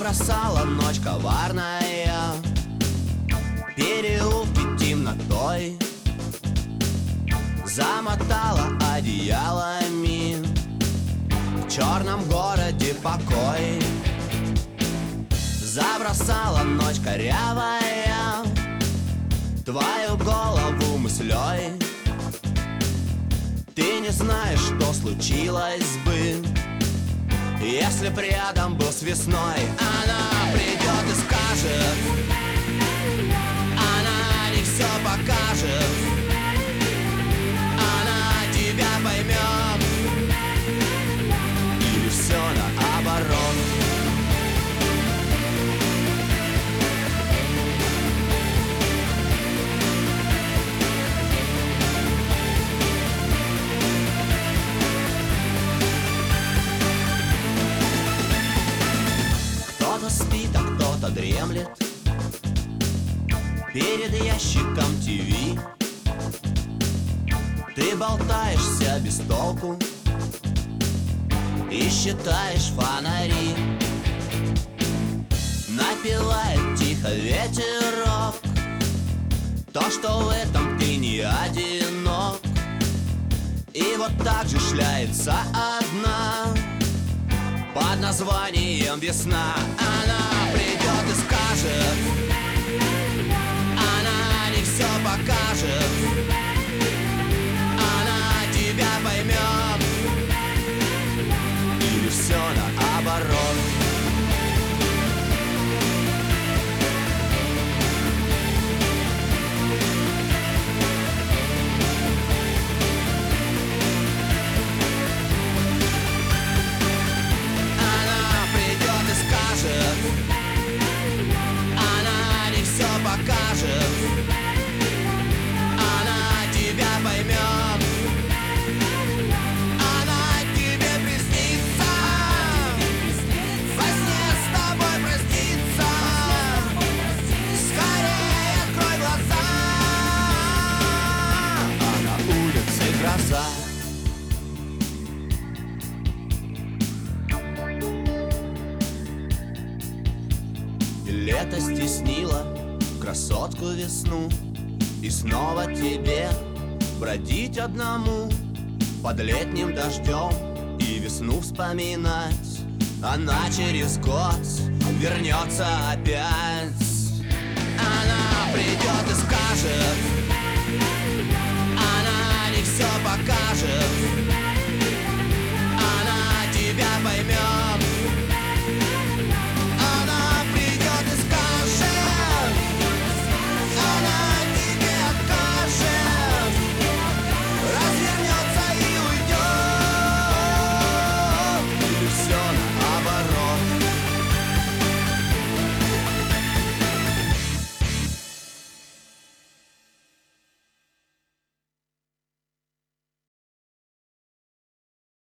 Забросала ночь коварная переулки темнотой, замотала одеялами в черном городе покой. Забросала ночь корявая твою голову мыслей. Ты не знаешь, что случилось бы, если б рядом был с весной. Она придет и скажет, она не все покажет, она тебя поймет, или все наоборот. Кто-то спит, а кто-то дремлет перед ящиком ТВ. Ты болтаешься без толку и считаешь фонари. Напевает тихо ветерок то, что в этом ты не одинок. И вот так же шляется одна под названием весна. Она придет и скажет, она не все покажет, она тебя поймет, или все наоборот. Она не все покажет, она тебя поймет, она тебе приснится, во сне с тобой простится. Скорее открой глаза, а на улице гроза. Лето стеснило красотку весну, и снова тебе бродить одному под летним дождем и весну вспоминать. Она через год вернется опять.